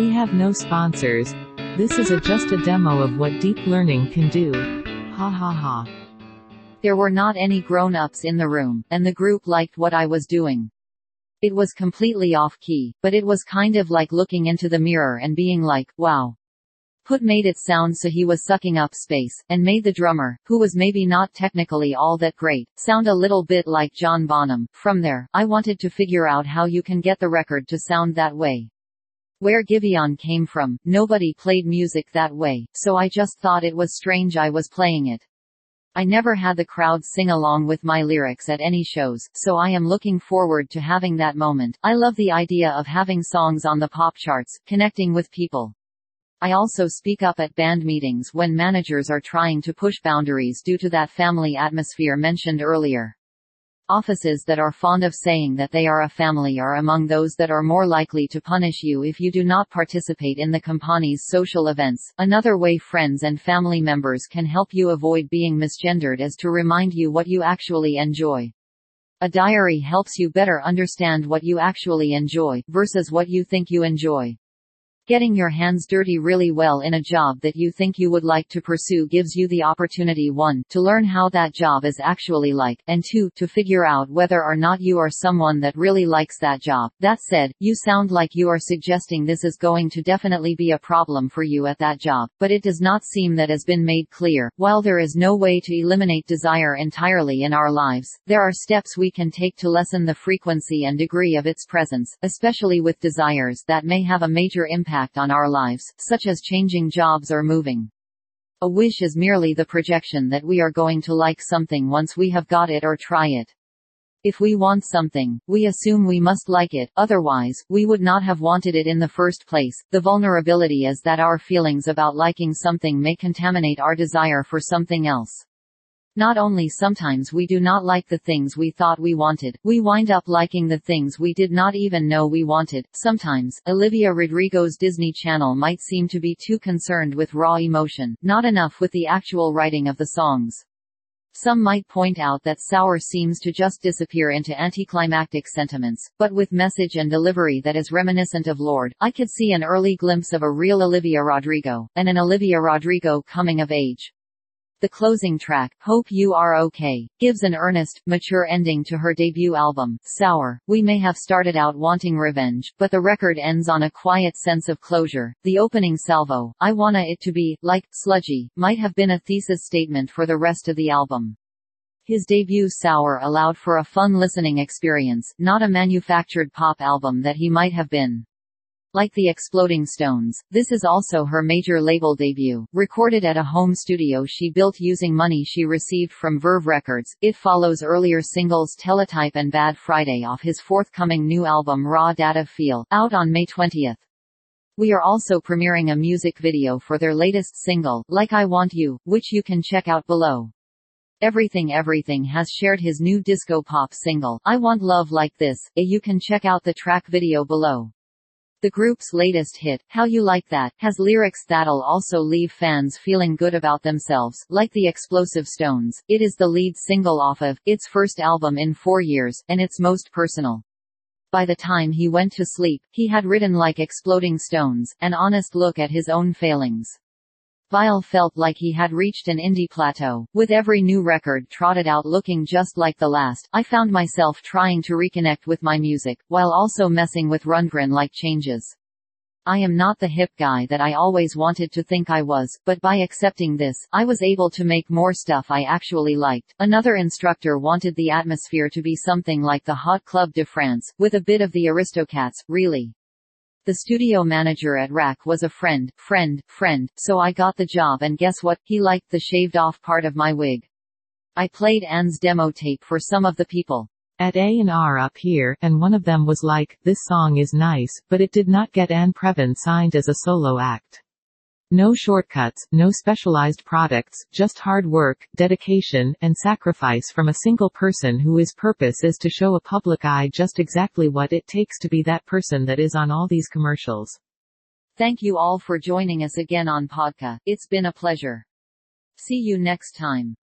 We have no sponsors. This is just a demo of what deep learning can do. Ha ha ha. There were not any grown-ups in the room, and the group liked what I was doing. It was completely off-key, but it was kind of like looking into the mirror and being like, wow. Put made it sound so he was sucking up space, and made the drummer, who was maybe not technically all that great, sound a little bit like John Bonham. From there, I wanted to figure out how you can get the record to sound that way. Where Giveon came from, nobody played music that way, so I just thought it was strange I was playing it. I never had the crowd sing along with my lyrics at any shows, so I am looking forward to having that moment. I love the idea of having songs on the pop charts, connecting with people. I also speak up at band meetings when managers are trying to push boundaries due to that family atmosphere mentioned earlier. Offices that are fond of saying that they are a family are among those that are more likely to punish you if you do not participate in the company's social events. Another way friends and family members can help you avoid being misgendered is to remind you what you actually enjoy. A diary helps you better understand what you actually enjoy, versus what you think you enjoy. Getting your hands dirty really well in a job that you think you would like to pursue gives you the opportunity 1. To learn how that job is actually like, and 2. To figure out whether or not you are someone that really likes that job. That said, you sound like you are suggesting this is going to definitely be a problem for you at that job, but it does not seem that has been made clear. While there is no way to eliminate desire entirely in our lives, there are steps we can take to lessen the frequency and degree of its presence, especially with desires that may have a major impact on our lives, such as changing jobs or moving. A wish is merely the projection that we are going to like something once we have got it or try it. If we want something, we assume we must like it, otherwise, we would not have wanted it in the first place. The vulnerability is that our feelings about liking something may contaminate our desire for something else. Not only sometimes we do not like the things we thought we wanted, we wind up liking the things we did not even know we wanted. Sometimes, Olivia Rodrigo's Disney Channel might seem to be too concerned with raw emotion, not enough with the actual writing of the songs. Some might point out that Sour seems to just disappear into anticlimactic sentiments, but with message and delivery that is reminiscent of Lorde, I could see an early glimpse of a real Olivia Rodrigo, and an Olivia Rodrigo coming of age. The closing track, Hope You Are Okay, gives an earnest, mature ending to her debut album, Sour. We may have started out wanting revenge, but the record ends on a quiet sense of closure. The opening salvo, I Wanna It to Be, Like, Sludgy, might have been a thesis statement for the rest of the album. His debut Sour allowed for a fun listening experience, not a manufactured pop album that he might have been. Like the Exploding Stones, this is also her major label debut, recorded at a home studio she built using money she received from Verve Records. It follows earlier singles Teletype and Bad Friday off his forthcoming new album Raw Data Feel, out on May 20th. We are also premiering a music video for their latest single, Like I Want You, which you can check out below. Everything Everything has shared his new disco pop single, I Want Love Like This. You can check out the track video below. The group's latest hit, How You Like That, has lyrics that'll also leave fans feeling good about themselves. Like the Explosive Stones, it is the lead single off of its first album in 4 years, and its most personal. By the time he went to sleep, he had written Like Exploding Stones, an honest look at his own failings. Vile felt like he had reached an indie plateau. With every new record trotted out looking just like the last, I found myself trying to reconnect with my music, while also messing with Rundgren-like changes. I am not the hip guy that I always wanted to think I was, but by accepting this, I was able to make more stuff I actually liked. Another instructor wanted the atmosphere to be something like the Hot Club de France, with a bit of the Aristocats, really. The studio manager at RAC was a friend, so I got the job, and guess what, he liked the shaved-off part of my wig. I played Anne's demo tape for some of the people at A&R up here, and one of them was like, this song is nice, but it did not get Anne Previn signed as a solo act. No shortcuts, no specialized products, just hard work, dedication, and sacrifice from a single person whose purpose is to show a public eye just exactly what it takes to be that person that is on all these commercials. Thank you all for joining us again on Podcast. It's been a pleasure. See you next time.